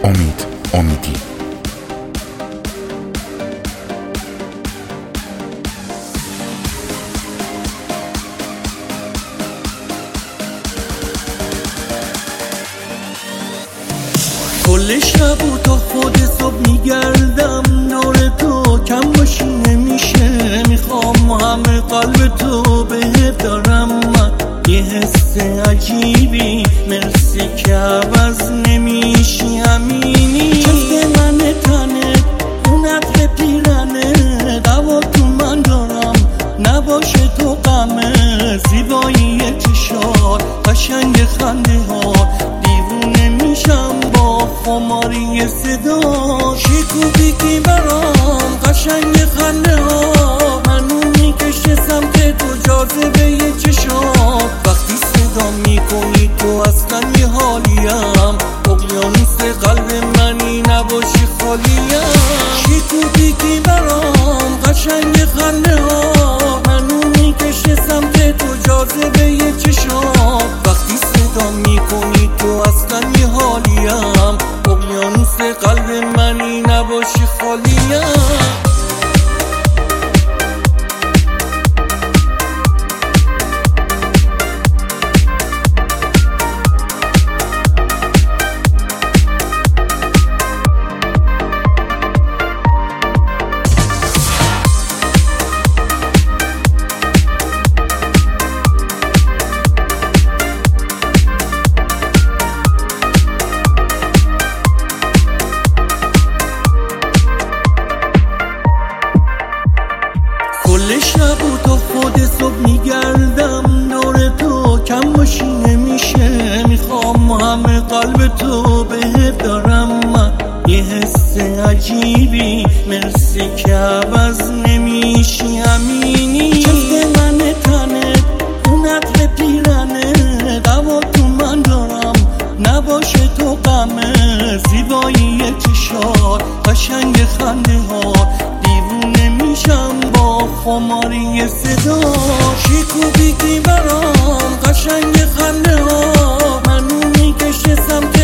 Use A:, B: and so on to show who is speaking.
A: امیدی.
B: کل شب و تا خود صبح میگردم دور تو، کم باشی نمیشه، میخوام همه قلب تو بهت دارم من یه حس عجیبی، مرسی که عوض نمیشی، همینی جفت من تنه اون عطر پیرنه، دوا تو من دارم نباشه تو غمه، زیبایی چشات قشنگ خنده ها، دیوونه میشم با خماری صدا، شکوبی که برام قشنگ خنده ها، منو میکشه سمت تو جاذبه یه چشات، وقتی صدا میکنی تو اصلا یه حالیم، اقیانوس قلب منی نباشی خالیم، شکوبی که برام قشنگ خنده ها، منو میکشه سمت تو جاذبه یه چشات، وقتی صدا میکنی تو اصلا یه حالیم، اقیانوس قلب منی نباشی خالیم. کل شب و تا خود صبح میگردم دور تو، کم باشی نمیشه، میخوام همه قلب تو بهت دارم من یه حس عجیبی، مرسی که عوض نمیشی، همینی جفت من تنه اون عطر پیرنه، دوا تو من دارم نباشه تو غمه، زیبایی چشات قشنگ خنده ها، دیوونه میشم با خماری صدا، شکوبی که برام قشنگ خنده ها، منو میکشه سمت